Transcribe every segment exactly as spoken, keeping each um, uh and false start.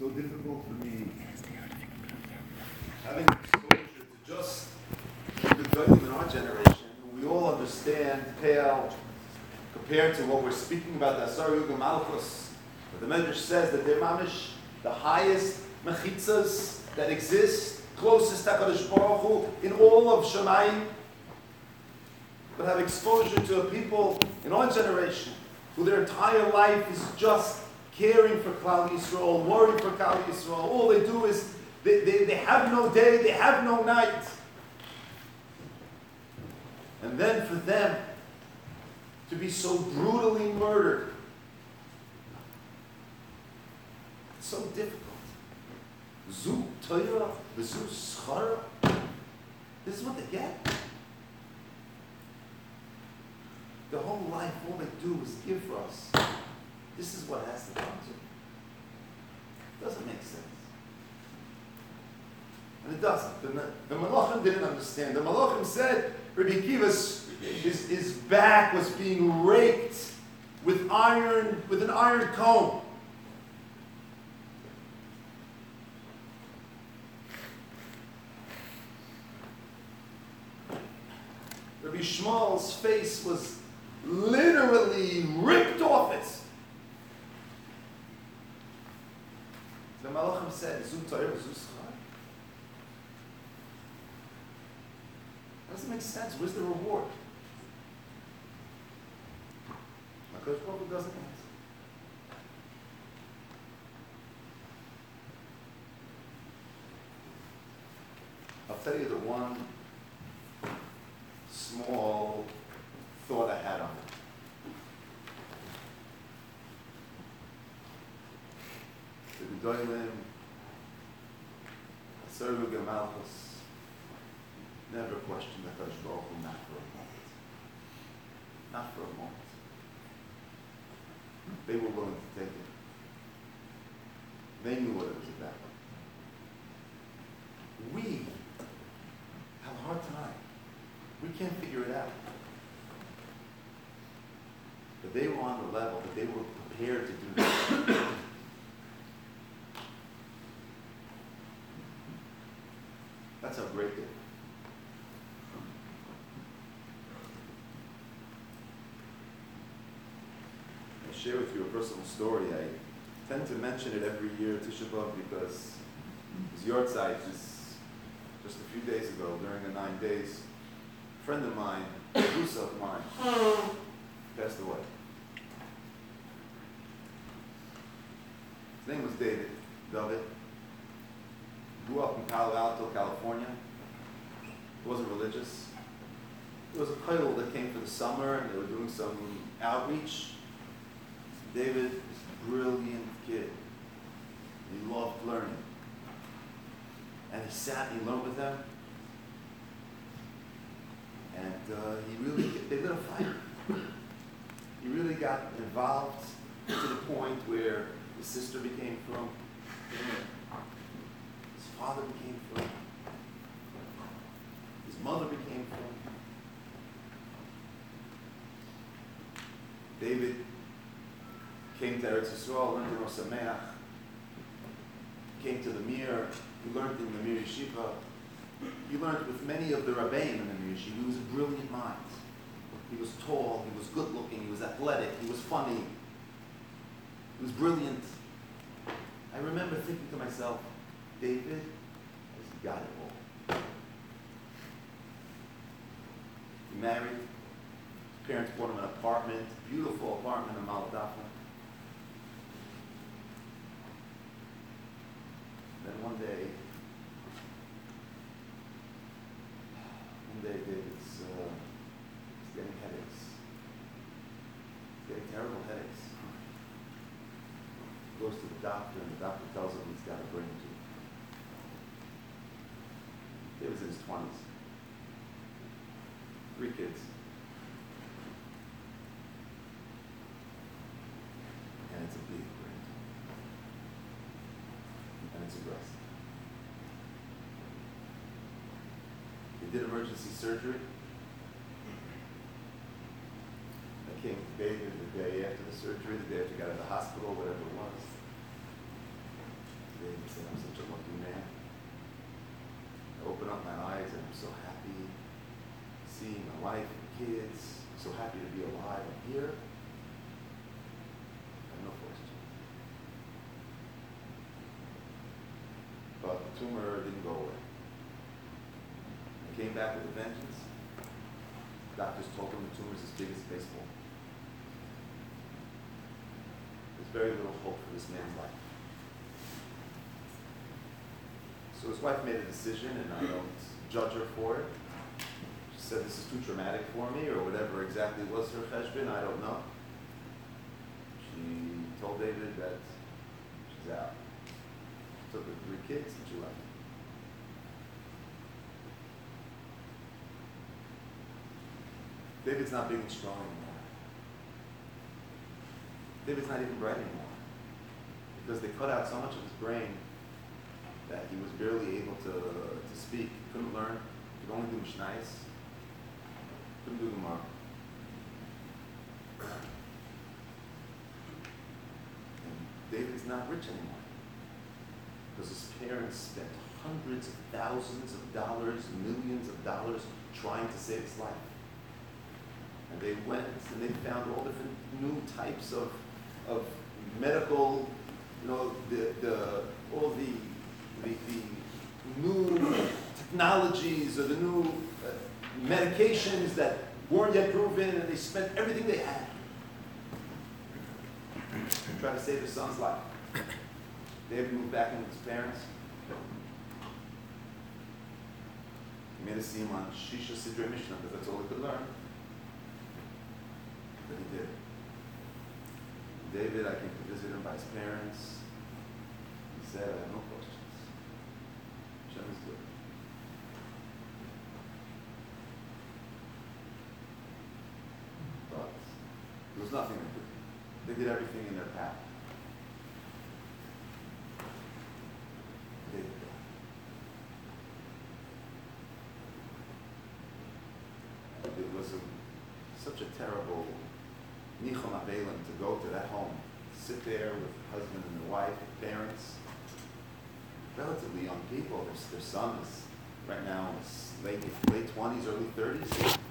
so difficult for me having exposure to just the Goyim in our generation. We all understand Pale compared to what we're speaking about, the Asar Yugam Malchus. The Medrash says that they're mamish, the highest mechitzas that exist, closest to HaKadosh Baruch Hu in all of Shemayim, but have exposure to a people in our generation who their entire life is just caring for Klal Yisrael, worrying for Klal Yisrael. All they do is, they, they, they have no day, they have no night. And then for them to be so brutally murdered, it's so difficult. Zu Torah, Zu Schara. This is what they get. The whole life, all they do is give for us. This is what has to come to. It doesn't make sense. And it doesn't. The, the Malachim didn't understand. The Malachim said Rabbi Akiva's his, his back was being raked with iron, with an iron comb. Rabbi Shmuel's face was literally ripped off it. The Malachim said, Zu Torah, Zu Schar. Doesn't make sense. Where's the reward? Because probably doesn't answer. I'll tell you the one small thought I had on it. The Gedolim, Asar Yugam Malchus, never questioned the HaKadosh Baruch Hu, not for a moment. Not for a moment. They were willing to take it. They knew what it was about. We have a hard time. We can't figure it out. But they were on the level that they were prepared to do that. That's how great they were. I'll share with you a personal story. I tend to mention it every year, Tisha B'Av, because his yahrzeit is just a few days ago, during the nine days. A friend of mine, a Rusa of mine, passed away. His name was David, David. Grew up in Palo Alto, California. He wasn't religious. There was a kollel that came for the summer, and they were doing some outreach. David was a brilliant kid. He loved learning. And he sat and he learned with them. And uh, he really, they lit a fire. He really got involved to the point where his sister became from, his father became from, his mother became from. David came to Eretz Yisrael, learned in Rosh Sameach, came to the Mir, he learned in the Mir Yeshiva. He learned with many of the Rabbeim in the Mir Yeshiva. He was a brilliant mind. He was tall, he was good looking, he was athletic, he was funny, he was brilliant. I remember thinking to myself, David has got it all. He married, his parents bought him an apartment, beautiful apartment in Maladafna. Then one day, one day David's uh, he's getting headaches. He's getting terrible headaches. He goes to the doctor, and the doctor tells him he's got a brain tumor. David's in his twenties. Three kids. And it's a big brain tumor. And it's aggressive. They did emergency surgery. I came to David the day after the surgery, the day after he got out of the hospital, whatever it was. up my eyes and I'm so happy seeing my wife and kids. I'm so happy to be alive. I'm here. I have no question. But the tumor didn't go away. It came back with a vengeance. Doctors told him the tumor's as big as baseball. There's very little hope for this man's life. So his wife made a decision, and I don't judge her for it. She said, this is too traumatic for me, or whatever exactly was her cheshbon, I don't know. She told David that she's out. She took her three kids and she left. David's not big and strong anymore. David's not even bright anymore. Because they cut out so much of his brain that he was barely able to, to speak. He couldn't learn. He could only do mishnayos. Couldn't do Gemara. And David's not rich anymore. Because his parents spent hundreds of thousands of dollars, millions of dollars trying to save his life. And they went and they found all different new types of, of medical, you know, the, the, all the The, the new technologies or the new uh, medications that weren't yet proven, and they spent everything they had to try to save their son's life. David moved back in with his parents. He made a siyum on Shisha Sidrei Mishnah because that's all he could learn. But he did. David, I came to visit him by his parents. He said, I have no questions. Hashem is good. But there was nothing they could do. They did everything in their path. They did that. It was a, such a terrible nichum avelim to go to that home, sit there with the husband and the wife, parents, relatively young people. Their, their son is right now in his late late twenties, early thirties.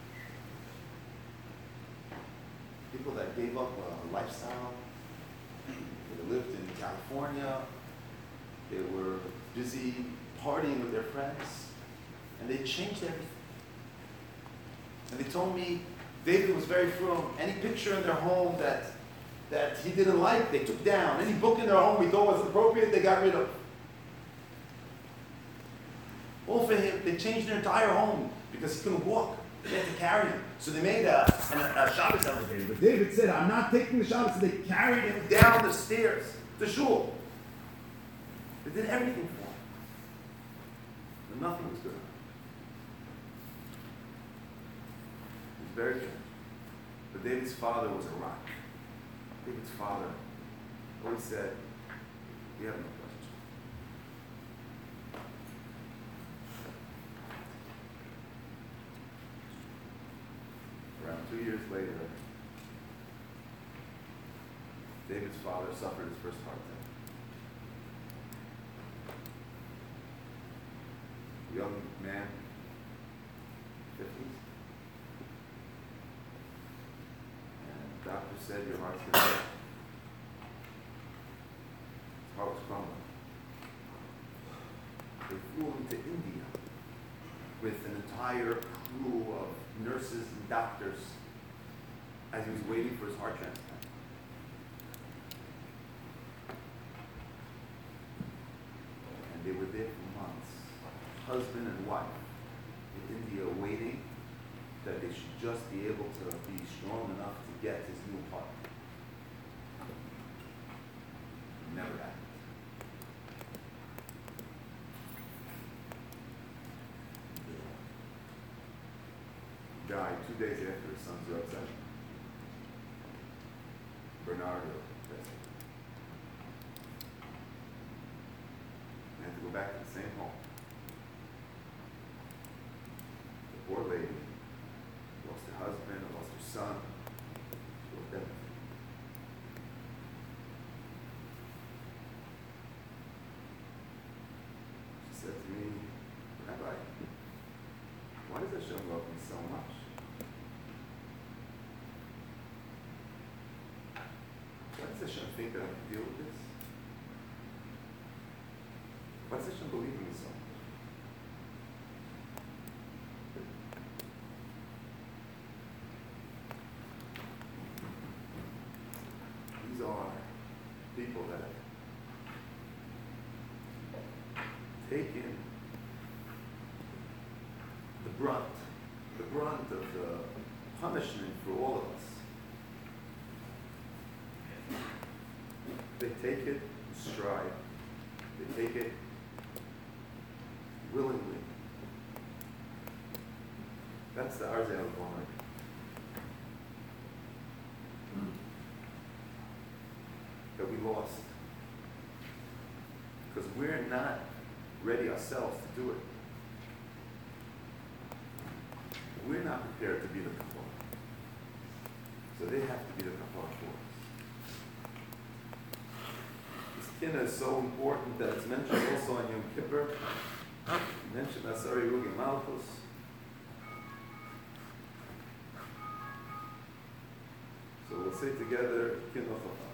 People that gave up a lifestyle. They lived in California. They were busy partying with their friends, and they changed everything. And they told me David was very frum. Any picture in their home that that he didn't like, they took down. Any book in their home he thought wasn't appropriate, they got rid of. All for him, they changed their entire home because he couldn't walk. They had to carry him. So they made a, a, a Shabbos elevator. But David said, I'm not taking the Shabbos. So they carried him down the stairs to shul. They did everything for him. And nothing was good enough. It was very strange. But David's father was a rock. David's father always said, we have no question. Around two years later, David's father suffered his first heart attack. A young man, fifties. And the doctor said, your heart's going to break. His heart was crumbling. They flew him to India with an entire crew of nurses and doctors as he was waiting for his heart transplant. And they were there for months, husband and wife, in India waiting that they should just be able to be strong enough to get his new heart. Never happened. Died two days after his son's drug session. Bernardo, that's it. I had to go back to the same home. The poor lady lost her husband, lost her son, she lost everything. She said to me, Rabbi, Why does Hashem love me so much? Why does Hashem think that I can deal with this? Why does Hashem believe in me so much? These are people that have taken the brunt, the brunt of the punishment for all of us. They take it in stride. They take it willingly. That's the Arzei al-Gomer. That we lost. Because we're not ready ourselves to do it. We're not prepared to be the kapara. So they have to be the kapara for us. This kinna is so important that it's mentioned also on Yom Kippur. Mentioned Asari Rugi Malchus. So we'll say together, kinna chacham.